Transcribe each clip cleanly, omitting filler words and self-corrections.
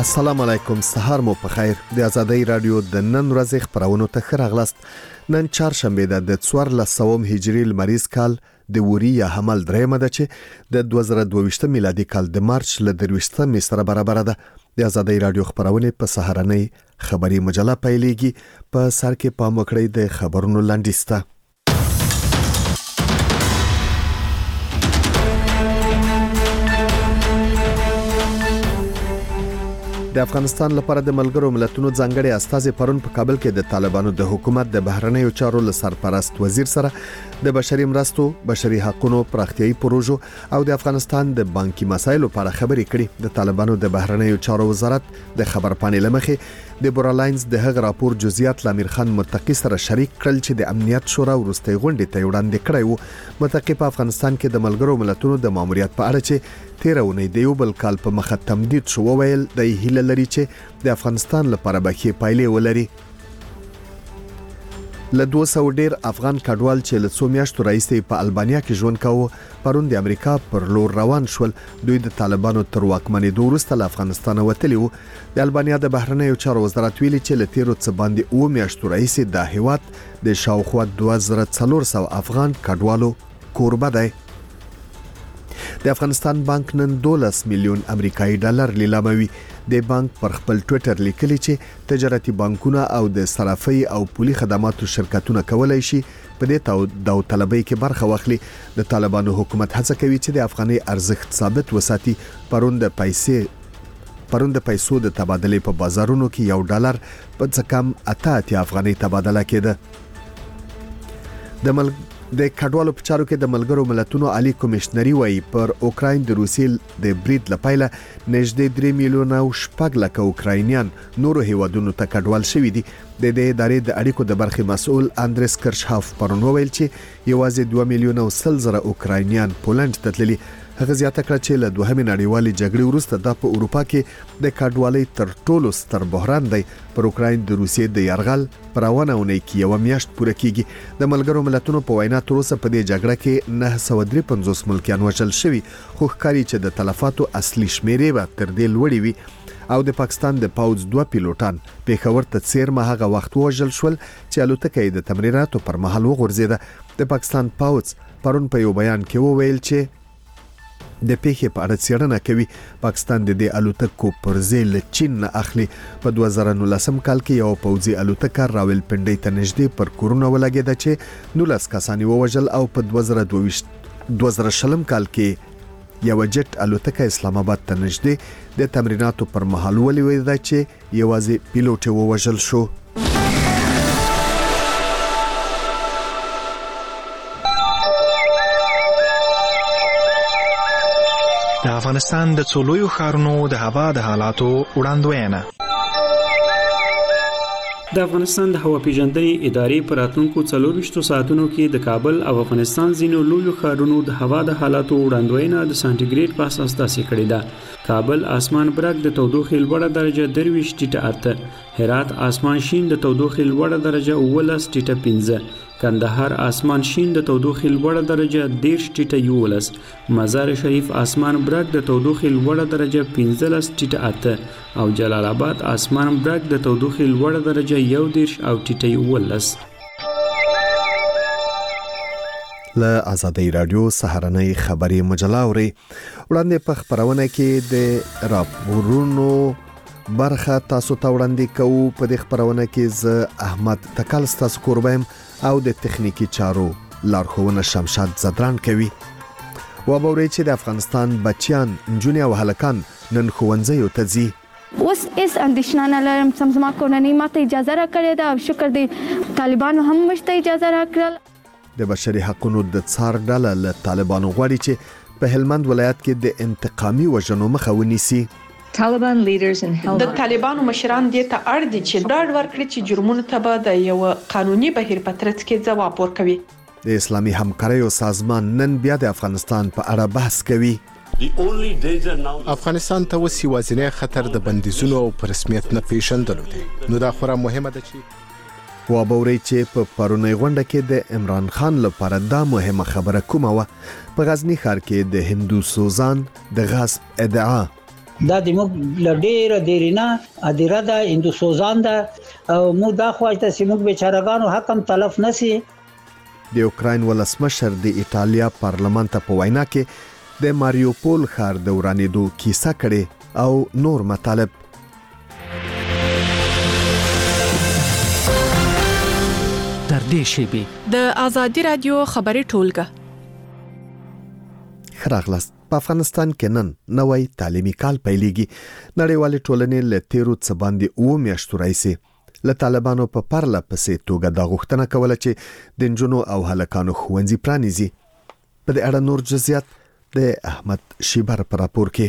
السلام علیکم، سهار مو په خیر. د آزادۍ رادیو د نن ورځې خبرونو ته ښه راغلاست. نن چهارشنبه ده د 1400 هجری لمریز کال د وری یا حمل درېمه ده چې د 2022 میلادي کال د مارچ ل 23 سره برابر ده. د آزادۍ رادیو خبرونه په سهارنۍ خبري مجله پیلېږي. په سر کې پام وکړئ د خبرونو لاندیسته. د افغانستان لپاره د ملګرو ملتونو ځانګړي استازي پرون په کابل کې د طالبانو د حکومت د بهرنیو چارو سرپرست وزیر سره د بشري مرستو، بشري حقوقو، پراختیايي پروژو او د افغانستان د بانکي مسایلو لپاره خبرې کړې. د طالبانو د بهرنیو چارو وزارت د خبرپاڼې لمخې د بورالاینز د هغ راپور جزئیات لامیر خان متقی سره شریک کړل چې د امنیت شورا ورستۍ غونډې ته وړاندې کړی وو. متقی په افغانستان کې د ملګرو ملتونو د ماموریت په اړه چې 13 اونۍ د یو بل کال په مخه تمدید شو ویل د هیله لري چې د افغانستان لپاره به کې پایلې ولري. له 200 ډیر افغان کډوال چې له څو میاشتو راځي په البانیا کې ژوند کاوه پرون د امریکا پر لور روان شول. دوی د طالبانو تر واکمنۍ وروسته له افغانستان وتلی وو. د البانیا د بهرنیو چارو وزارت ویلي چې له 13 څخه باندې 2 میاشتو راځي د هیواد د شاوخوا 2400 افغان کډوالو کوربه دی. د افغانستان بانک نن 12 میلیون امریکایي ډالر لیلاموي. د بانک پر خپل ټوئیټر لیکلي چې تجارتي بانکونه او د صرافي او پولي خدماتو شرکتونه کولای شي په دې داوطلبۍ کې برخه واخلي. د طالبانو حکومت هڅه کوي چې د افغاني ارزښت ثابت وساتي. پرون د پیسو د تبادلې په بازارونو کې یو ډالر په څه کم 88 افغاني تبادله کېده. د کډوالو په چارو کې د ملګرو ملتونو عالی کمشنري وایي پر اوکراین د روسیې د برید لپاره نږدې 3 میلیونه او 6 لک اوکراینیان نورو هیوادونو ته کډوال شوي دي. د دې ادارې د اړیکو د برخې مسؤل اندریس کرشهاف پرون ویل چې یوازې 2 میلیونه او 100,000 اوکراینیان پولند ته تللي. هغه زیاته کړه چې له دوهمې نړیوالې جګړې وروسته د په اروپا کې د کډوالۍ تر ټولو ستر بحران دی. پر اوکراین د روسیې د یرغل پر اونۍ کې یو میاشت پوره کیږي. د ملګرو ملتونو په وینا تر اوسه په دې جګړه کې 953 ملکیان وژل شوي، خو ښکاري چې د تلفاتو اصلي شمیرې به تر دې لوړې وي. او د پاکستان د پاوز 2 پیلوټان پیښور ته څیرمه هغه وخت وژل شول چې الوتکه د تمریناتو پر مهال وغورځیده. د پاکستان پاوز پرون په یو بیان کې وویل چې د پیښې په اړه څېړنه کوي. پاکستان د دې الوتکو پر ځای له چین نه اخلي. په 2019 کال کې یو پوځي الوتکه راولپنډۍ ته نږدې پر کورونه ولګېده چې 19 کسان ووژل او په 2020 کال کې یو جټ الوتکه اسلام آباد ته نږدې د تمریناتو پر مهال ولوېده چې یوازې پیلوټ ووژل شو. د افغانستان د څولویو ښارونو د هوا د حالاتو وړاندوینه. د افغانستان د هوا پیژندنې ادارې په راتلونکو 24 ساعتونو کې د کابل او افغانستان ځینو لویو ښارونو د هوا د حالاتو وړاندوینه د سانتیګریډ په اساس تاسیس کړې ده. کابل اسمان برګ د تودوخې لوړه درجه 23.8، هرات اسمان شین د تودوخې لوړه درجه 19.5، کندهار اسمان شین د تودوخې لوړه درجه 10.11، مزار شریف اسمان برګ د تودوخې لوړه درجه 15.8 او جلال آباد اسمان برګ د تودوخې لوړه درجه 11 او 11. له آزادۍ رادیو سهارنۍ خبري مجله اوري. وړاندې په خبرونه کې د راپورونو برخه تاسو ته وړاندې کوو. په دې خبرونه کې ز احمد تکل تاسو کوربم او د تخنیکی چارو لارښوونه شمشاد زدران کوي. وبوري چې د افغانستان بچیان، نجونې او هلکان نن ښوونځیو ته ځي. اوس اس اندیشنه نه لرم، سمزما کورنۍ ماته اجازه راکړې ده او شکر دی طالبانو هم مشته اجازه راکړل. د بشري حقوقو د څار ډله له طالبانو غواړي چې په هلمند ولایت کې د انتقامي وژنو مخه ونیسي. د طالبانو مشران دې ته اړ دي چې ډاډ ورکړي چې جرمونو ته به د یو قانوني بهیر په ترڅ کې ځواب ورکوي. د اسلامي همکاریو سازمان نن بیا د افغانستان په اړه بحث کوي. افغانستان ته وسی وازنه خطر د بندیزونو او پر رسمیت نه پیژندلو دي. نو دا خورا مهمه ده چې وابوري چې په پرونی غونډه کې د عمران خان لپاره دا مهمه خبره کومه و. په غزنی ښار کې د هندو سوزان د غصب ادعا دا د موږ لډیره دیرینا ادیره ده هندوسوزان ده او موږ دا خوښته چې موږ بیچارهګانو حق هم تلف نسی. د اوکراین ولسمشر د ایټالیا پارلمان ته په وینا کې د ماریوپول ښار د ورانېدو کیسه کړې او نور مطالب. در دې شیبې د ازادي رادیو خبري ټولګه خراغلاست. په افغانستان کې نن نوې تعلیمي کال پیلېږي. نړیوالې ټولنې له تیرو څه باندې 2 میاشتو راځي له طالبانو په پرله پسې توګه د غوښتنه کوله چې د نجونو او هلکانو ښوونځي پرانیزي. په دې اړه نور جزئیات د احمد شیبر پر راپور کې.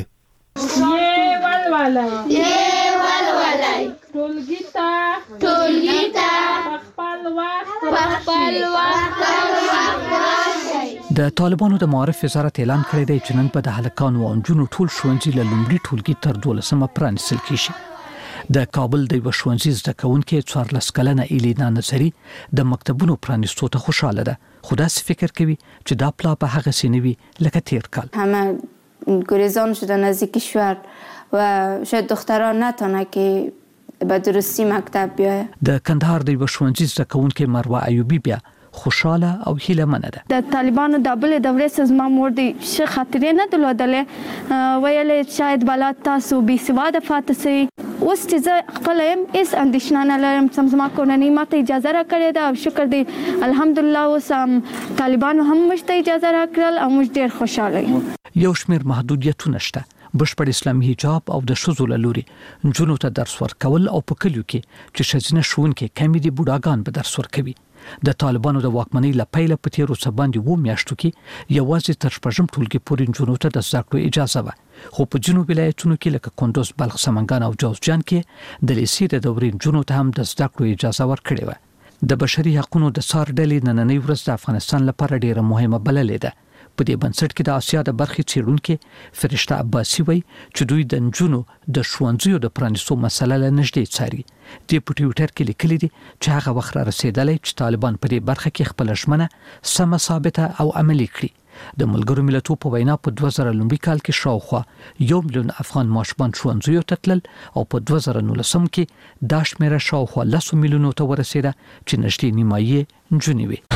د طالبانو د معارف وزارت اعلان کړی دی چې نن په د هلکانو او نجونو ټول ښوونځي له لومړي ټولګي تر 12مه پرانیستل کیږي. د کابل د یو ښوونځي زده کوونکې 14 کلنه ایلینا نصری د مکتبونو پرانیستو ته خوشاله ده، خو داسې فکر کوي چې دا پلا په هغه سینوي لکه تیر کال. همه گریزان شدن از کشور و شاید دختران نتونه که به درستی مکتب بیایه. د کندهار د یو ښوونځي زده کوونکې مروه ایوبی بیا خوشاله او هیله منه ده. د طالبانو د بل دورې سزما مور دي ش خاطرې نه درلودلې ویلې شاید بلاد تاسو بي سواده فاتسي اوس چې خپل اس اندیشنه نه لرم سمزما کورنۍ ماته اجازه راکړې ده او شکر دی الحمدلله اوس طالبانو هم مشته اجازه راکړل او موږ ډیر خوشاله یو. یو شمیر محدودیتونه شته. بشپړ اسلامي حجاب او د ښځو له لوري نجونو ته درس ورکول او په کلیو کې چې ښځینه ښوونکې کمې دي بوډاګان به درس ورکوي. د طالبانو د واکمنۍ له پیله په تیرو څه باندې 2 میاشتو کې یوازې تر 6م ټولګي پورې نجونو ته د زده کړو اجازه وه، خو په جنوب ولایتونو کې لکه کندوز، بلخ، سمنګان او جوزجان کې د لیسې د دورې نجونو ته هم د زده کړو اجازه ورکړې وه. د بشري حقوقو د څار ډلې نننۍ ورځ د افغانستان لپاره ډیره مهمه بللې ده. په دې بنسټ کې د اسیا د برخې څېړونکو فرشته عباسي وایي چې دوی د نجونو د ښوونځیو د پرانیستو مسله له نږدې څاري. د ټویټر کې لیکلي دي چې هغه وخت را رسیدلی چې طالبان په دې برخه کې خپل ژمنه سمه ثابته او عملي کړي. د ملګرو ملتونو په وینا په 2000 لومړي کال کې شاوخوا 1 میلیون افغان ماشومان ښوونځیو ته تلل او په 2019 کې دا شمیره شاوخوا 10 میلیونو ته ورسېده چې نږدې نیمایي نجونې وي.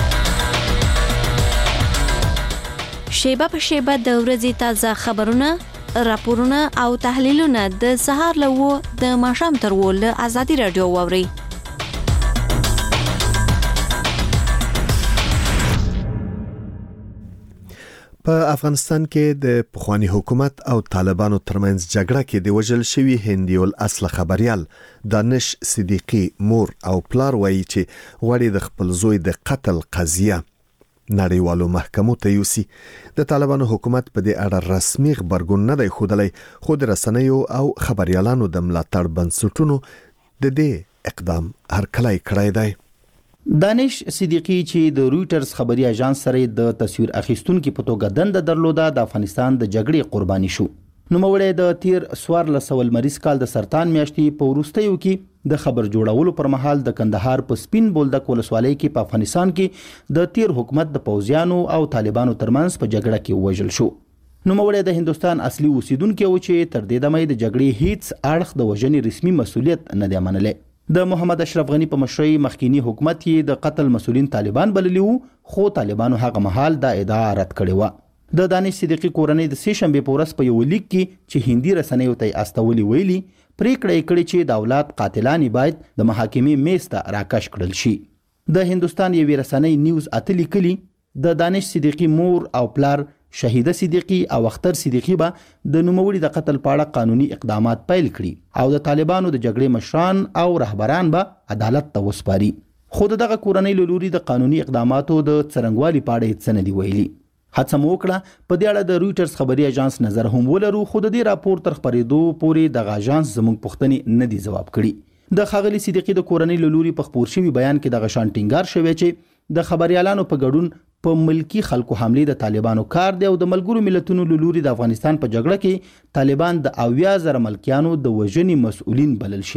شیبه په شیبه د ورځې تازه خبرونه، راپورونه او تحلیلونه د سهار له 9 د ماښام تر 10 له ازادي رادیو واوري. په افغانستان کې د پخوانی حکومت او طالبانو ترمنځ جګړه کې د وژل شوی هندي الاصل خبريال دانش صدیقی مور او پلار وایي چې غواړي د خپل زوی د قتل قضیه نړیوالو محکمو ته یوسي. د طالبانو حکومت په دې اړه رسمي خبرګون نه دی ښودلی، خو د رسنیو او خبريالانو د ملاتړ بنسټونو د دې اقدام هرکلی کړی دی. دانش صدیقی چې د رويټرز خبري اژانس سره د تصویر اخیستونکو په توګه دنده درلوده د افغانستان د جګړې قرباني شو. نوموړی د تیر 14 مریض کال د سرطان میاشتې په وروستیو کې د خبر جوړولو پر مهال د کندهار په سپین بولدک ولسوالۍ کې په افغانستان کې د تیر حکومت د پوځیانو او طالبانو ترمنځ په جګړه کې وژل شو. نوموړی د هندستان اصلي اوسیدونکو و چې تر دې دمه د جګړې هیڅ اړخ د وژنې رسمي مسولیت نه دی منلی. د محمد اشرف غنی په مشرۍ مخکینی حکومت یې د قتل مسولین طالبان بللی وو، خو طالبانو هغه مهال دا ادعا رد کړې و. د دانش صدیقی کورنۍ د 3 شنبه په ورځ په یو لیک کې چې هندي رسنیو ته استولي ویلي پریکړه کړې چې د اولاد قاتلان باید د محاکمې میز ته راکش کړل شي. د هندستان یوې رسنۍ نیوز اتلی کلی د دانش صدیقی مور او پلار شهیده صدیقی او اختر صدیقی به د نوموړي د قتل په اړه قانوني اقدامات پیل کړي او د طالبانو د جګړې مشران او رهبران به عدالت ته وسپاري. خو دغه کورنۍ له لوري د قانوني اقداماتو د څرنګوالي په اړه هیڅ نه دی ویلي. هڅه مو وکړه په دې اړه د رويټرز خبري اژانس نظر هم ولرو، خو د دې راپور تر خبرېدو پورې د اژانس زموږ پوښتنې نه دی جواب کړي. د ښاغلي صدیقی د کورنۍ له لوري په خبر شوی بیان کې د غشان ټینګار شوی چې د خبريالانو په ګډون په ملکی خلکو حمله د طالبانو کار دی او د ملګرو ملتونو له لوري د افغانستان په جګړه کې طالبان د 80,000 ملکیانو د وژنې مسؤلین بلل شوی.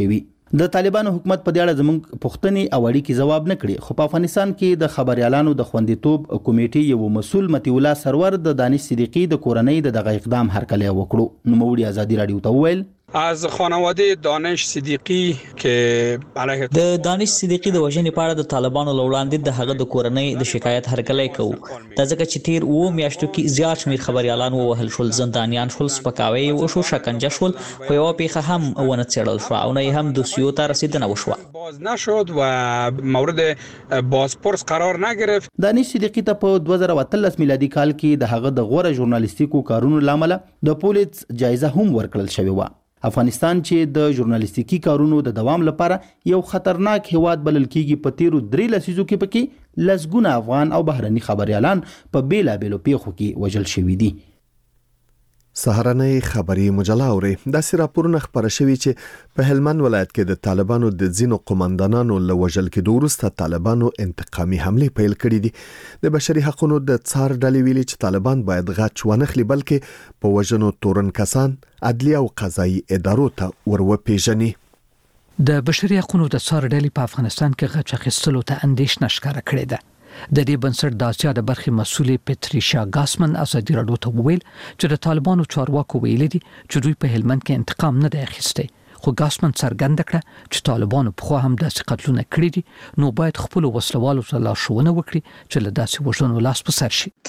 د طالبانو حکومت په دې اړه زموږ پوښتنې او اړیکې ځواب نه کړي، خو په افغانستان کې د خبريالانو د خوندیتوب کمیټې یو مسول متي الله سرور د دانش صدیقی د کورنۍ د دغه اقدام هرکلی وکړو. نوموړي ازادي رادیو ته وویل از خانواده دانش صدیقی که علیه د دانش صدیقی د وژنې په اړه د طالبانو لوړاندې د هغه د کورنۍ د شکایت هرکلی کوو. د ځکه چې تیر و میاشتو کې زیات شمیر خبريالان ووهل شول، زندانیان شول، سپکاوی وشو، شکنجه شول، خو یو پیښه هم ونه څېړل شو او نه هم دوسیو ته رسیدنه وشوه. باز نشد و مورد بازپرس قرار نگرفت. دانش صدیقی ته په 2013 میلادي کال کې د هغه د غوره ژورنالیستیکو کارونو لامل د پولیټس جایزه هم ورکړل شوې و. افغانستان چې د ژورنالیستیکي کارونو د دوام لپاره یو خطرناک هواد بلل کیږي، په تیرو 3 لسیزو کې پکې لسګونه افغان او بهرني خبريالان په بیلابېلو پیښو کې وژل شوي دي. سهارنۍ خبري مجله اوري داسې راپورونه خبره شوي چې په هلمند ولایت کې د طالبانو د ځینو قومندانانو له وژل کېدو وروسته طالبانو انتقامي حملې پیل کړې دي. د بشري حقوقو د څار ډلې ویلي چې طالبان باید غچ ونخلي، بلکې په وژنو تورن کسان عدلي او قضایي ادارو ته وروپیژني. د بشري حقوقو د څار ډلې په افغانستان کې غچ اخیستلو ته اندېښنه ښکاره کړې ده. د دې بنسټ د اسیا د برخې مسؤلې پټریشیا ګاسمن ازادي رادیو ته وویل چې د طالبانو چارواکو ویلي دي چې دوی په هلمند کې انتقام نه دی اخیستی، خو ګاسمن څرګنده کړه چې طالبانو په خو هم داسې قتلونه کړي دي، نو باید خپل وسلوالو ته لارښوونه وکړي چې له داسې وژنو لاس په سر شي.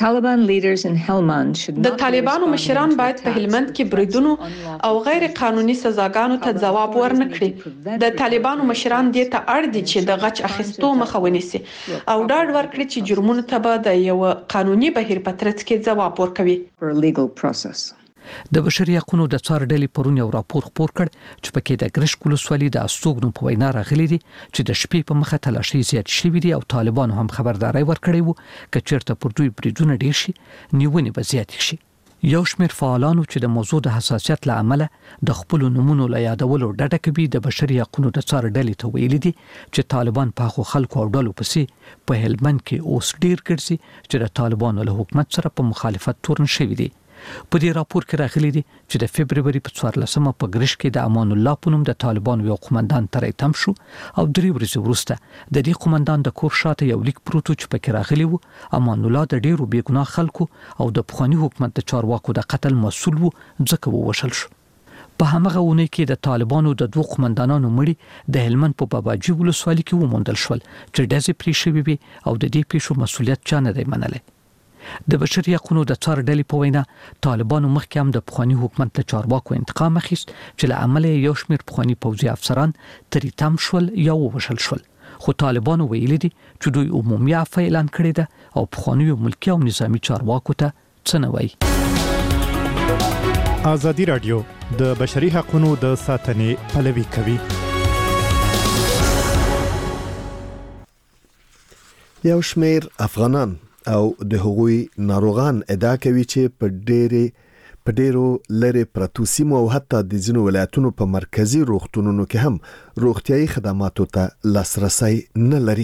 د طالبانو مشران باید په هلمند کې بریدونو او غیر قانوني سزاګانو ته ځواب ورنکړي. د طالبانو مشران دې ته اړ دي چې د غچ اخیستو مخه ونیسي او ډاډ ورکړي چې جرمونو ته به د یو قانوني بهیر په ترڅ کې ځواب ورکوي. د بشري حقوقو د څار ډلې پرون یو راپور خپور کړ چې پکې د ګرشک ولسوالۍ د استوګنو په وینا راغلي دي چې د شپې په مخه تلاشي زیات شوي دي او طالبانو هم خبرداري ورکړې وو چې چیرته پر دوی بریدونه ډیر شي نیونې به زیات شي. یو شمېر فعالانو چې د موضوع د حساسیت له امله د خپل نمونو له یادولو ډډه کوي د بشري حقوقو د څار ډلې ته ویلي دي چې طالبان په خلکو او ډلو پسې په هلمند کې اوس ډیر ګرځي چې د طالبانو له حکومت سره په مخالفت تورن شوي دي. په دې راپور کې راغلي دي چې د فبرवरी په 14مه په ګرش کې د امان الله په نوم د طالبانو یو قومندان ترې تم شو او 3 ورځې وروسته د دې قومندان د کور شاته یو لیک پروت چې پکې راغلی وو امان الله د ډیرو بیګناه خلکو او د پخوانی حکومت د چارواکو د قتل مسؤل وو ځکه ووشل شو. په همغه ونه کې د طالبانو د 2 قومندانانو مړي د هلمند په باباجي ولسوالۍ کې وموندل شول چې ډزې پرې شوې وي او د دې پیښو مسؤلیت چا نه دی منلی. د بشري حقوقو د څار ډلې په وینا طالبانو مخکې هم د پخوانی حکومت له چارواکو انتقام اخیست چې له عمله یو شمېر پخوانی پوځي افسران ترې تم شول یا ووژل شول، خو طالبانو ویلي دي چې دوی عمومي عفو اعلان کړی ده او پخوانی ملکي او نظامی چارواکو ته څه نه وایي. ازادي رادیو د بشري حقوقو د ساتنې پلوي کوي. یو شمېر افغانان او د هغوی ناروغان ادعا کوي چې په ډیرو لری پرتو سیمو او حتی د ځینو ولایتونو په مرکزی روغتونونو کې هم روغتيایي خدماتو ته لاسرسي نه لري.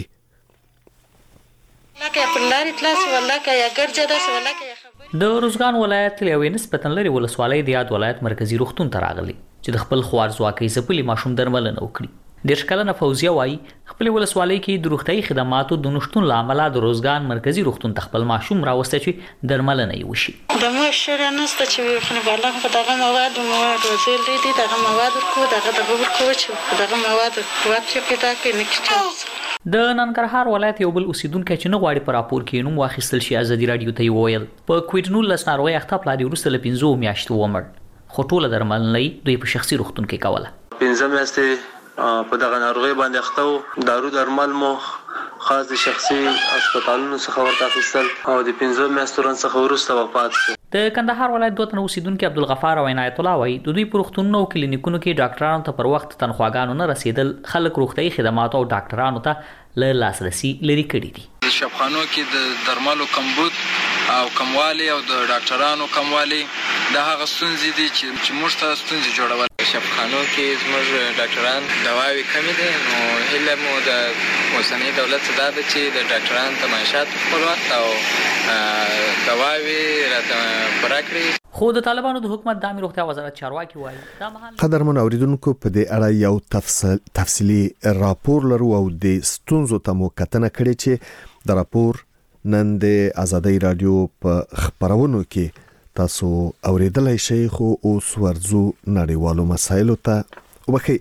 د روزګان ولایت یو نسبتاً لري ولسوالۍ د یاد ولایت مرکزی روغتون ته راغلي چې د خپل خوارزواکۍ ځپلي ماشوم درملنه وکړي. د شکلنه فوزیه وای خپل ولسوالۍ کې د روغتي خدماتو د نشټون لامل د روزګان مرکزی روغتون تخپل ماشوم راوسته چې درملنه یې وشي. د مشره نسته چې خو بالغ په دغه مواد وزیل دي دغه مواد کو دغه ورکو چې دغه مواد واکه پیدا کوي نکټ. د ننګرهار ولایت یو بل اوسیدونکو چې نه غواړي پر راپور کې نوم واخیستل شي ازادي رادیو ته وویل په کووډ-19 ناروغي اخته پلادي وروسته له 15 میاشتو ومړ، خو ټول درملنه دوی په شخصي روغتون کې کوله. 15 میاشتې په دغه ناروغي باندې اخته دارو درمل مو خاص د شخصي هسپتالونو څخه ورته اخیستل او د 15 میاشتو رن څخه وروسته وفات شو. د کندهار ولایت دوه تن اوسیدونکو عبدالغفار او عنایت الله وایي د دوی پروختونو او کلینیکونو کې ډاکټرانو ته پر وخت تنخواګانو نه رسیدل خلک روغتي خدماتو او ډاکټرانو ته له لاسرسي لري کړي دي. شفخانو کې د درملو کمبود او کموالی او د ډاکټرانو کموالی د هغه ستونزې دي چې موږ ته ستونزې جوړول. شفخانو کې زموږ ډاکټران دواوی کمی دي، نو هیله مو د اوسنۍ دولت څخه ده چې د ډاکټرانو ته معاشات خپل وخت او دواوی راته پوره کړي. خو د طالبانو د حکومت د امیر روغتیا وزارت چارواکي وایي دا مهال قدرمن اوریدونکو په دې اړه یو تفصیلی راپور لرو او د ستونزو ته مو کتنه کړې چې د راپور نن د آزادۍ رادیو په خبرونو کې تاسو اوریدلای شئ. خو اوس ورځو نړیوالو مسایلو ته وکي.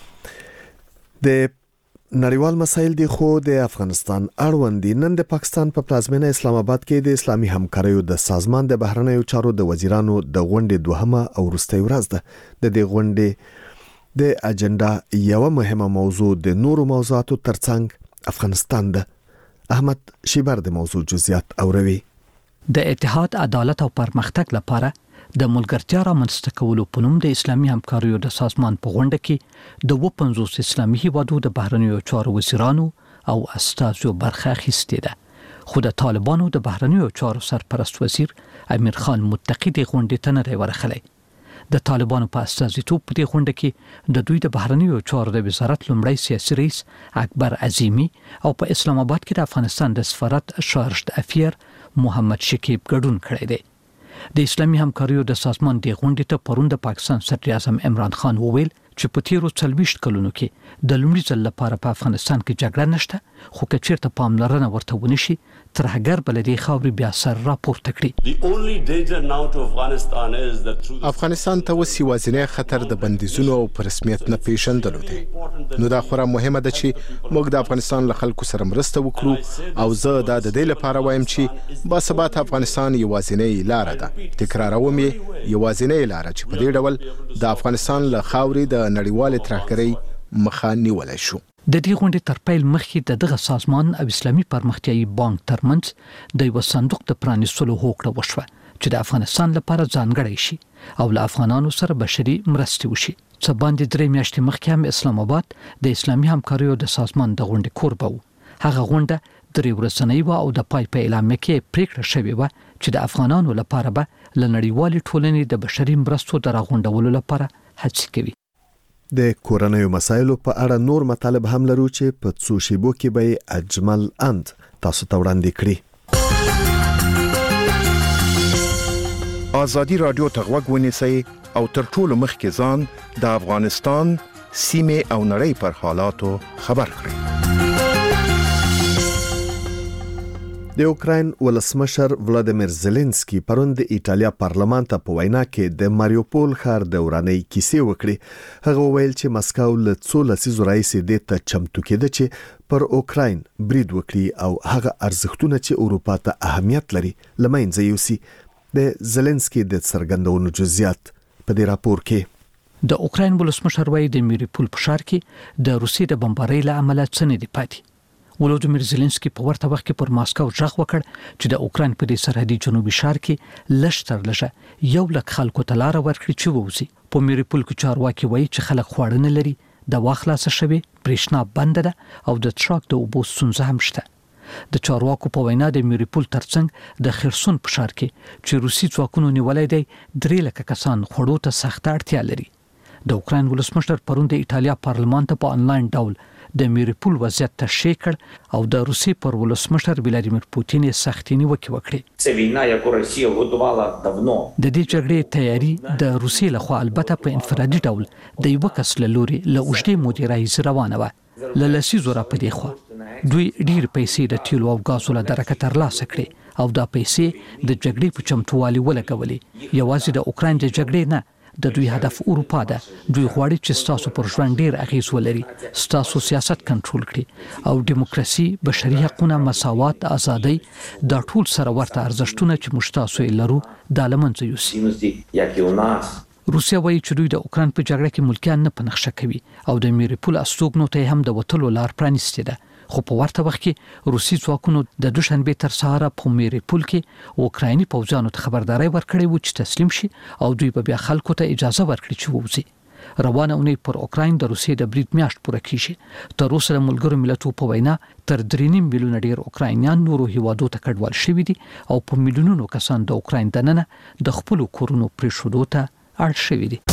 د نړیوال مسایل دي خو د افغانستان اړوند دي. نن د پاکستان په پلازمینه اسلام آباد کې د اسلامي همکاریو د سازمان د بهرنیو چارو د وزیرانو د غونډې دوهمه او وروستۍ ورځ ده. د دې غونډې د اجنډا یو مهمه موضوع د نورو موضوعاتو ترڅنګ افغانستان ده. احمد شیبر د موضوع جزئیات اوروي. د اتحاد، عدالت او پرمختګ لپاره د ملګرتیا رامنځته کولو په نوم د اسلامي همکاریو د سازمان په غونډه کې د 50 اسلامي هیوادو د بهرنیو چارو وزیرانو او استازو برخه اخیستې ده. خو د طالبانو د بهرنیو چارو سرپرست وزیر امیر خان متقی د غونډې ته نه ورغلی. د طالبانو په استازیتوب په دې غونډه کې د دوی د بهرنیو چارو د وزارت لومړی سیاسي رئیس اکبر عظیمی او په اسلام آباد کې د افغانستان د سفارت شارج افیر محمد شکیب ګډون کړی دی. د اسلامي همکاریو د سازمان د غونډې ته پرون د پاکستان صدر اعظم عمران خان وویل چې په تیرو 40 کلونو کې د لومړي ځل لپاره په افغانستان کې جګړه نشته، خو که چیرته پاملرنه ورته ونشي ترهګر بلدي خاوري بیا سر راپورته کړي. افغانستان ته وسی وازنه خطر د بندیزونو او پر رسمیت نه پیژندلو دی. نو دا خورا مهمه ده چې موږ د افغانستان له خلکو سره مرسته وکړو او زه دا د دې لپاره وایم چې با ثبات افغانستان یوازینی لار ده. تکراروم یوازینی لار چې په دې ډول د افغانستان له خاوري د نړیوال ترهګرۍ مخه نیولای شو. د دې غونډې تر پیل مخکې دغه سازمان او اسلامي پرمختیایي بانک ترمنځ د یو صندوق د پرانیستلو هوکړه وشوه چې د افغانستان لپاره ځانګړی شي او له افغانانو سره بشري مرستې وشي. څه باندې 3 میاشتې مخکې هم اسلام آباد د اسلامي همکاریو د سازمان د غونډې کوربه و. هغه غونډه 3 ورځنۍ و او د پای په اعلامیه کې پریکړه شوې و چې د افغانانو لپاره به له نړیوالې ټولنې د بشري مرستو د راغونډولو لپاره هڅې کوي. د کورنیو مسایلو په اړه نور مطالب هم لرو چې په څو شیبو کې به اجمل اند تاسو ته وړاندې کړي. آزادي رادیو ته غوږ ونیسئ او تر ټولو مخکې ځان د افغانستان سیمې او نړۍ پر حالاتو خبر کړئ. د اوکراین ولسمشر ولادیمیر زيلنسکي پرون د ایټالیا پارلمان ته په وینا کې د ماریوپول ښار د ورانۍ کیسې وکړې. هغه ویل چې مسکو له څو لسیزو راهیسې د ته چمتو کېده چې پر اوکراین برید وکړي او هغه ارزښتونه چې اروپا ته اهمیت لري لمنځه یوسي. د زيلنسکي د څرګندونو جزئیات په دې راپور کې. د اوکراین ولسمشر وایي د ماریوپول په ښار کې د روسي د بمبارۍ له امله څه نه دی پاتې. ولودیمیر زيلنسکي په ورته وخت کې پر ماسکو ژغ وکړ چې د اوکراین په دې سرحدي جنوبي ښار کې لشتر لږه 1 لک خلکو ته لار ورکړي چې ووزي. په ماریوپول کې چارواکي وایي چې خلک خواړه نه لري، د واخلاص شوی برېښنا بند ده او د ټرک د اوبو ستونزه هم شته. د چارواکو په وینا د ماریوپول ترڅنګ د خرسون په ښار کې چې روسي ځواکونو نیولای دی 3 لک کسان خوړو ته سخت اړتیا لري. د اوکراین ولسمشر پرون د ایټالیا پارلمان ته په انلاین ډول د ماریوپول وضعیت تشریح کړ او د روسي پر ولسمشر ولادیمیر پوتین سختي نیوکه وکړه. د دې جګړې تیاری د روسي لخوا البته په انفرادي ډول د یو کس له لوري له اوږدې مودې راهیسې روانه و. له لسیزو را پدې خو دوی ډیر پیسې د تیلو او غازو له درکه ترلاسه کړې او دا پیسې د جګړې په چمتووالي ولګولې. یوازې د اوکراین د جګړې نه، د دوی هدف اروپا ده. دوی غواړي چې ستاسو پر ژوند ډیر اغیز ولري، ستاسو سیاست کنټرول کړي او دیموکراسي، بشري حقوقونه، مساوات، ازادي دا ټول سره ورته ارزښتونه چې موږ تاسو یې لرو د لمنځه یوسي. روسیا وایي چې دوی د اوکراین په جګړه کې ملکیان نه پنځه کوي او د ماریوپول استوګنو ته هم د وټلو لار پرانیستې ده. خو په ورته وخت کې روسي ځواکونو د دوشنبه تر سهار په ماریوپول کې اوکرایني پوځیانو ته خبرداري ورکړې و چې تسلیم شي او دوی به بیا خلکو ته اجازه ورکړي چې ووځي. روانه اونۍ پر اوکراین د روسي د برید میاشت پوره کیږي. تر اوسه د ملګرو ملتونو په وینا تر 3.5 میلیونه ډیر اوکراینیان نورو هیوادو ته کډوال شوي دي او په میلیونونو کسان د اوکراین دننه د خپل کورونو پریښودو ته اړ شوي دي.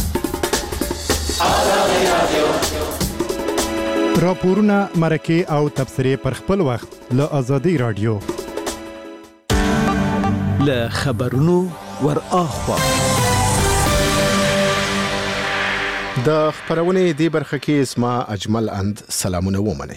راپورونه، مرکه او تبصرې پر خپل وخت له آزادۍ رادیو. له خبرونو ور اخوا. د خبرونې دی برخه کې اسما اجمل اند سلامونه ومني.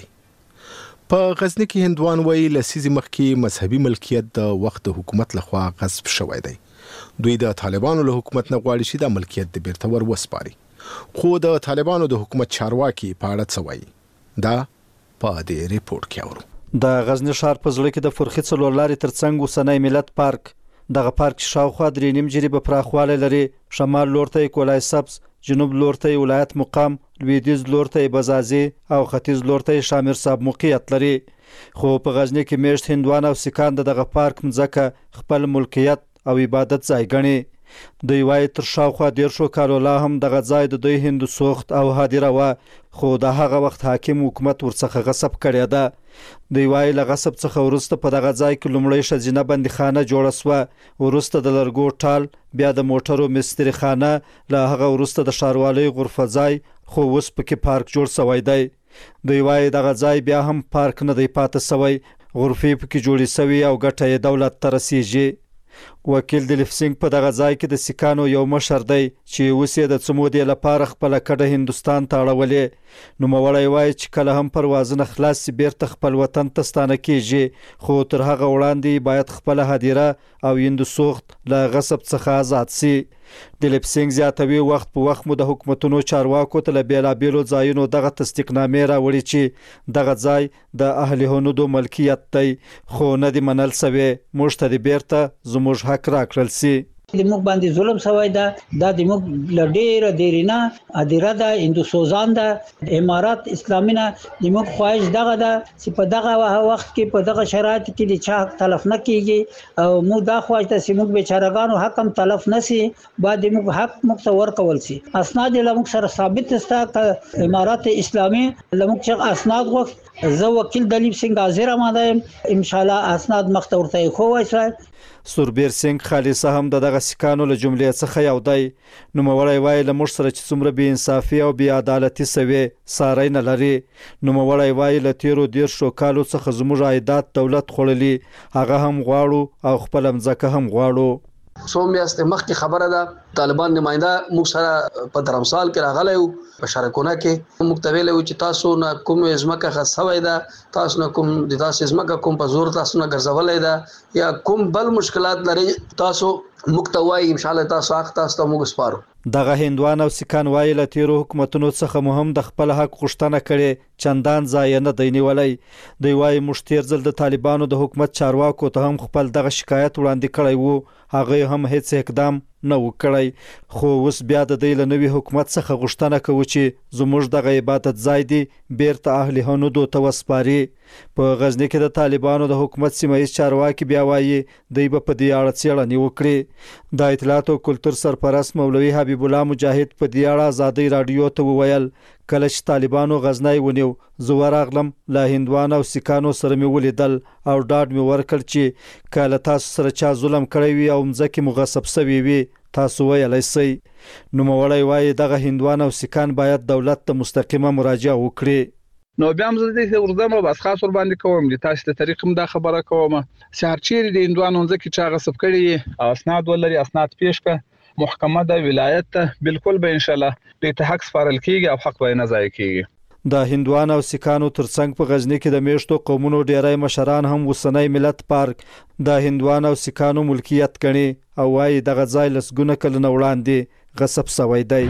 په غزنی کې هندوان وایي لسیزي مخکې مذهبي ملکیت د وخت حکومت لخوا غصب شوی دی. دوی د طالبانو له حکومت نه غواړي چې د ملکیت د بیرته ور وسپاري. خو د طالبانو د حکومت چارواکي په اړه څه وایي؟ دا په دې ریپورت کې اورو. د غزنی ښار په زړه کې د فرخي څلور لارې ترڅنګ اوسنی ملت پارک، دغه پارک شاوخوا 3.5 جریبه پراخوالی لري. شمال لور ته کولای سبز، جنوب لور ته ولایت مقام، لویدیځ لور ته بزازي او ختیځ لور ته شامر صاحب موقعیت لري. خو په غزنی کې میشت هندوان او سکان دغه پارک مځکه خپل ملکیت او عبادت ځای ګڼي. دوی وایي تر شاوخوا 1.5 کالو لا هم دغه ځای د دوی هندو سوخت او هدیره وه، خو د هغه وخت حاکم حکومت ورڅخه غصب کړی ده. دوی وایي له غصب څخه وروسته په دغه ځای کې لومړی ښځینه بندیخانه جوړه سوه، وروسته د لرګو ټال، بیا د موټرو مستري خانه، له هغه وروسته د ښاروالۍ غرفه ځای، خو اوس پکې پارک جوړ سوی دی. دوی وایي دغه ځای بیا هم پارک نه دی پاتې سوی، غرفې پکې جوړې سوي او ګټه یې دولت ته رسیږي. وکیل دلیپ سنگ په دغه ځای کې د سکانو یو مشر دی چې اوس یې د څه مودې لپاره خپله کډه هندوستان ته اړولې. نوموړی وایي چې کله هم پروازونه خلاص سي بیرته خپل وطن ته ستانه کیږي، خو تر هغه وړاندې باید خپله هدیره او هندو سوخت له غصب څخه آزاد سي. دلیپ سنگ زیاتوي وخت په وخت مو د حکومتونو چارواکو ته له بیلابیلو ځایونو دغه تصدیقنامې راوړي چې دغه ځای د اهل هنودو ملکیت دی، خو نه دي منل سوی. موږ ته دې بیرته زموږ حق راکړل سي. د موږ باندې ظلم شوی ده، دا د موږ له ډېره دیرینه هدیره ده، هندو سوزان ده، امارات اسلامي نه. د موږ خواهش دغه ده چې په دغه وخت کې په دغه شرایط کې د چا حق تلف نه کیږي، او موږ دا خواهش ده چې موږ بیچارهګانو حق هم تلف نه سي، باید د موږ حق موږ ته ورکول سي. اسناد یې له موږ سره ثابت سته که امارات اسلامي له موږ څخه اسناد غوښت. زه وکیل دلیپ سنگ حاضر آماده یم، انشاءالله اسناد مخ ته ورته ایښوی شوی. سوربیر سنگ خالصه هم دغه سکانو له جملې څخه یو دی. نوموړی وایي له موږ سره چې څومره بې انصافي او بې عدالتي سوې ساری نه لري. نوموړی وایي له تیرو 10 کالو څخه زموږ عایدات دولت خوړلي، هغه هم غواړو او خپله مځکه هم غواړو. څو میاشتې مخکې خبره ده طالبان نماینده موږ سره په درمسال کې راغلی و، په شارکونه کې موږ ته ویلی و چې تاسو نه کوم ځمکه خص سوی ده، تاسو نه کوم د تاسو ځمکه کوم په زور تاسو نه ګرځولی ده یا کوم بل مشکلات لري، تاسو موږ ته وایي انشاءالله تاسو حق تاسو ته موږ سپارو. دغه هندوان او سکان وایي له تیرو حکومتونو څخه مو هم د خپل حق غوښتنه کړې، چندان ځای نه دی نیولی. دوی وایي موږ تیر ځل د طالبانو د حکومت چارواکو ته هم خپل دغه شکایت وړاندې کړی و، هغه هم هیڅ اقدام نه و کړی. خو اوس بیا د دوی له نوي حکومت څخه غوښتنه کوو چې زموږ دغه عبادت ځای دی بیرته اهل هنودو ته وسپاري. په غزنی کې د طالبانو د حکومت سیمایي چارواکي بیا وایي دوی به په دې اړه څېړنې وکړي. د اطلاعات او کلتور سرپرست مولوي حبیب الله مجاهد په دې اړه ازادۍ راډیو ته وویل کله چې طالبانو غزنی ونیو زه ورغلم، له هندوانو او سکانو سره مې ولیدل او ډاډ مې ورکړ چې کله تاسو سره چا ظلم کړی وي او مځکې مو غصب سوي وي تاسو ویلی سئ. نوموړی وایي دغه هندوان او سکان باید دولت ته مستقیمه مراجعه وکړي. نو بیا هم زه دې ورځم او بس خاص ور باندې کوم د تاسو ته طریق هم دا خبره کوم چې هر چیرې د هندوانو ځکه چې غصب کړي او اسناد ولري، اسناد پیش کړه محکمه د ولایت ته بالکل به ان شاء الله د حق سپارل کیږي او حق به نه ضایع کیږي. د هندوان او سکانو ترڅنګ په غزنی کې د میشتو قومونو ډیری مشران هم اوسنی ملت پارک د هندوان او سکانو ملکیت ګڼي او وایي دغه ځای لسګونه کلونه وړاندې غصب سوی دی.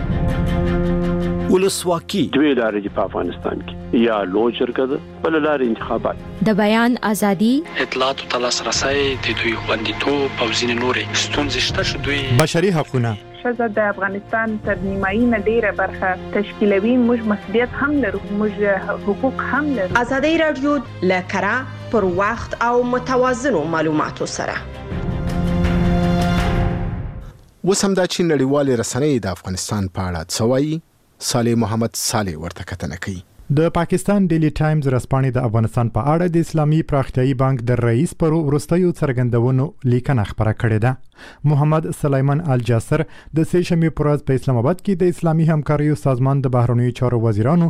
ولسواکي دوی لارې په افغانستان کې یا لوی شرکت بل لارې انتخابات، د بیان ازادي، اطلاعات او تلاسرسي د دوی خوندیتوب او ځینې نورې ستونزې شته چې دوی بشري حقونه ښځه د افغانستان تر نیمایي نه ډیره برخه تشکیلوي. موږ مسؤلیت هم لرو، موږ حقوق هم لرو. ازادي رادیو له کره پر وخت او متوازنو معلوماتو سره. اوس هم دا چې نړیوالې رسنۍ د افغانستان په اړه څه وایي، صالح محمد صالح ورته کتنه کوي. د پاکستان ډیلی ټایمز رسپانې د افغانستان په اړه د اسلامي پراختیایي بانک د رئیس پر وروستیو څرګندونو لیکنه خبره کړې ده. محمد سلیمان الجاسر د سه‌شنبې پر ورځ په اسلام آباد کې د اسلامي همکاریو سازمان د بهرنیو چارو وزیرانو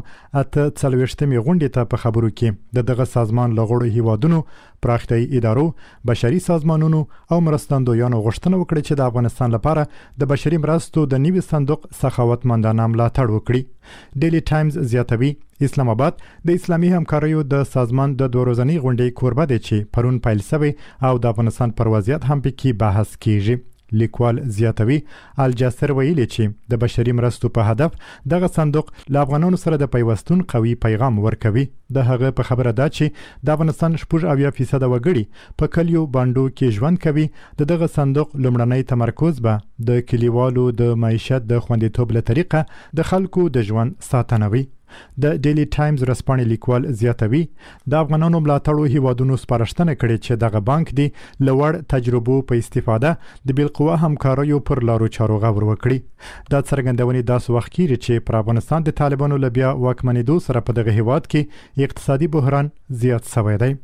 48مې غونډې ته په خبرو کې دغه سازمان له غړو هیوادونو، پراختیایي ادارو، بشري سازمانونو او مرستندویانو غوښتنه وکړه چې د افغانستان لپاره د بشري مرستو د نوي صندوق سخاوتمندانه ملاتړ وکړي. ډیلی ټایمز زیاتوي اسلام آباد د اسلامي همکاریو د سازمان د 2 ورځنۍ غونډې کوربه دی چې پرون پیل شوی او د افغانستان پر وضعیت هم پکې بحث کیږي. لیکوال زیاتوي الجاسر ویلي چې د بشري مرستو په هدف دغه صندوق له افغانانو سره د پیوستون قوي پیغام ورکوي. د هغه په خبره ده چې د افغانستان 80% وګړي په کلیو باندو کې ژوند کوي. دغه صندوق لومړنی تمرکز به د کلیوالو د معیشت د خوندیتوب له طریقه د خلکو د ژوند ساتنه وي. د ډیلی ټایمز رسپانې لیکوال زیاتوي د افغانانو ملاتړو هیوادونو سپارښتنه کړې چې دغه بانک دی لوړ تجربو په استفاده د بالقوه همکاریو پر لارو چارو غور وکړي. دا څرګندونې داس وخت کېږي چې پر افغانستان د طالبانو له بیا واکمنېدو سره په دغه هیواد کې اقتصادي بحران زیات شوی دی.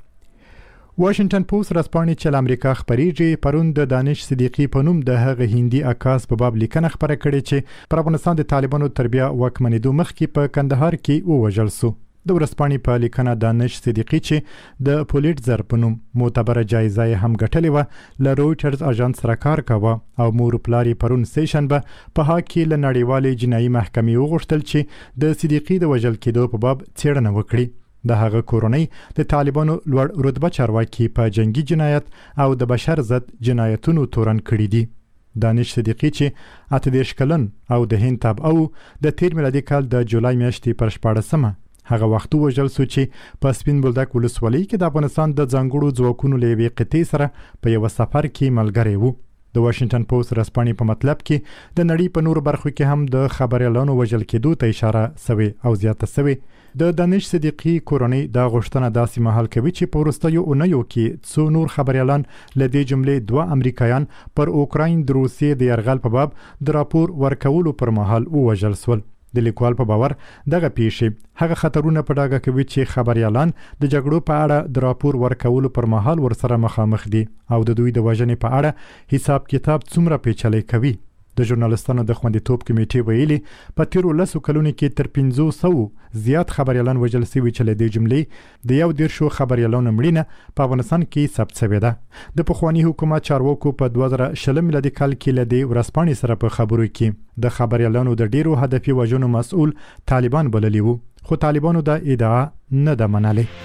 واشنگټن پوسټ رسپانې چې امریکا خبريږي پرون د دانش صدیقی په نوم د هغه هندي عکاس په باب لیکنه خبره کړې چې پر افغانستان د طالبانو تربیه واکمنېدو مخکې په کندهار کې ووژل شو. د ورسپانې په لیکنه دانش صدیقی چې د پولیټزر په نوم معتبره جایزه هم ګټلې و له رویټرز اژانس سره کار کاوه او مور پلاری پرون سه‌شنبه په هغه کې له نړیوالې جنایي محکمې وغوښتل چې د صدیقی د وژل کېدو په باب څېړنه وکړي. د هغه کورنۍ د طالبانو لوړ رتبه چارواکي په جنگي جنایت او د بشر ضد جنایتونو تورن کړي دي. دانش صدیقی چې 18 کلن او د هند تابع او د 13 میلادي کال د جولای میاشتې پر 14مه هغه وخت وژل شو چې په سپین بولدک ولسوالۍ کې د افغانستان د ځانګړو ځواکونو له یوې قطعې سره په یو سفر کې ملګری وو. د واشنگټن پوسټ رسپانې په مطلب کې د نړۍ په نورو برخو کې هم د خبريالانو وژل کېدو ته اشاره شوې او زیاته شوې. د دانش صدیقی کورنۍ دا غوښتنه داسې مهال کوي چې په وروستیو اونیو کې څو نور خبريالان له دې جملې 2 امریکایان پر اوکراین د روسیې د یرغل په باب د راپور ورکولو پر مهال وژل شول. د لیکوال په باور دغه پیښې هغه خطرونه په ډاګه کوي چې خبريالان د جګړو په اړه د راپور ورکولو پر مهال ورسره مخامخ دي او د دوی د وژنې په اړه حساب کتاب څومره پیچلې کوي. د ژورنالستانو د خوندیتوب کمیټې ویلي په تیرو 10 کلونو کې تر 500 زیات خبريالان وژل شوي چې له دې جملې د 11 خبريالانو مړینه په افغانستان کې ثبت شوې ده. د پخوانی حکومت چارواکو په 2020 میلادي کال کې له دې ورسپانې سره په خبرو کې د خبريالانو د ډیرو هدفي وژنو مسؤل طالبان بللی وو، خو طالبانو دا ادعا نه ده منلې.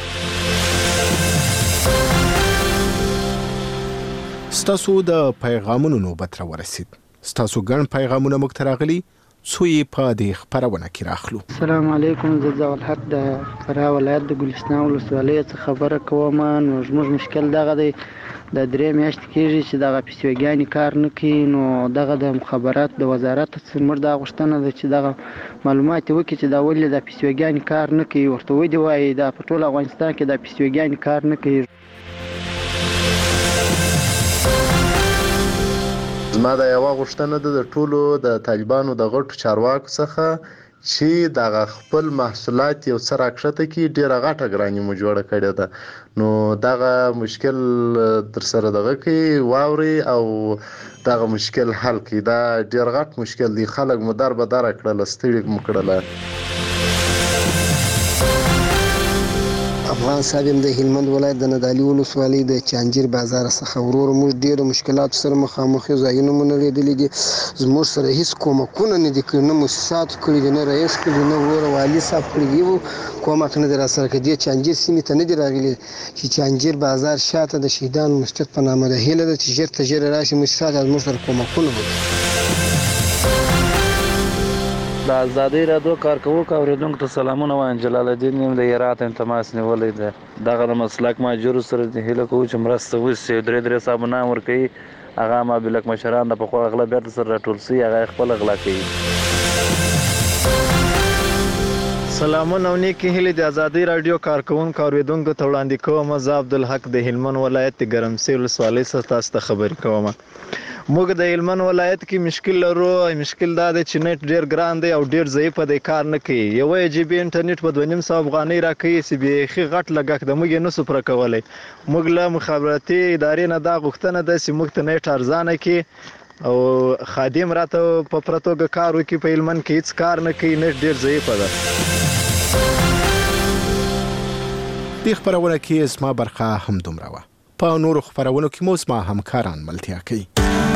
ستاسو د پیغامونو نوبت را ورسید. ستاسو ګڼ پیغامونه موږ ته راغلي څو یې په دې خبرونه کې راخلو. السلام علیکم، زه ضیاء الحق د فراه ولایت د ګلستان ولسوالۍ څخه خبره کوم. نو زموږ مشکل دغه دی د 3 میاشتې کېږي چې دغه پیسوګانې کار نه کوي. نو دغه د مخابرات د وزارت څخه دا غوښتنه ده چې دغه معلومات وکړي چې دا ولې د پیسوګانې کار نه کوي. ورته وایي وایي دا په ټول افغانستان کې د پیسوګانې کار نه کوي. زما د یو غوښتنه ده د ټولو د طالبانو د غټو چارواکو څخه چې دغه خپل محصولات یو څه راکښته کې ډیره غټه ګرانی مو جوړه کړې ده. نو دغه مشکل در سره دغه کې واوري او دغه مشکل حل کړي. دا ډیر غټ مشکل دی، خلک مو در به در کړل، ستړي مو کړل. افغان صاحب د هلمند ولایت د ندالي ولسوالۍ د چانجیر بازار څخه ورور موږ ډیر مشکلات سره مخامخ یو ځایونه مونږ لیدلې دي. زموږ سره هیڅ کومکونه نه دي کړی، نه مؤسسات کړی دي، نه رئیس کړی، نه ورور والي صاحب کړی دي. کومک نه دی را سره کړی. چانجیر سیمې ته نه دی راغلی چې چانجیر بازار شاته د شهیدان مسجد په نامه ده. هیله ده چې ژر تر ژره راشي مؤسسات زموږ سره کومکونه وکړي. د آزادۍ رادیو کارکوونکو اوریدونکو ته سلامونه وایم. جلال الدین یم د هرات تماس نیولې ده. دغه د مسلک ماجرو سره د هیله کوو چې مرسته وشي. درې صاحبونه ورکوي، هغه ما بلک مشران د پخوا غلا بیرته سره راټول شي، هغه خپل غلا کوي. سلامونه او نیکی هیله د آزادۍ رادیو کارکوونکو اوریدونکو ته وړاندې کوم. زه عبدالحق د هلمند ولایت د ګرمسیر ولسوالۍ څخه تاسو ته خبرې کوم. موږ د هلمند ولایت کې مشکل لرو. مشکل دا دی چې نت ډیر ګران دی او ډیر ضعیف دی، کار نه کوي. یو جی بي انټرنیټ په 2.5 افغانۍ راکوي چې بیخي غټ لګښت د موږ نه سو پر کولای. موږ له مخابراتي ادارې نه دا غوښتنه ده چې موږ ته نت ارزانه کړي او خادم راته په پرتوګه کار وکړي. په هلمند کې هیڅ کار نه کوي، نت ډیر ضعیف ده. د خبرونه کې اسما برخه هم دومره وه. په نورو خبرونو کې مو اسما همکاران ملتیا کوي.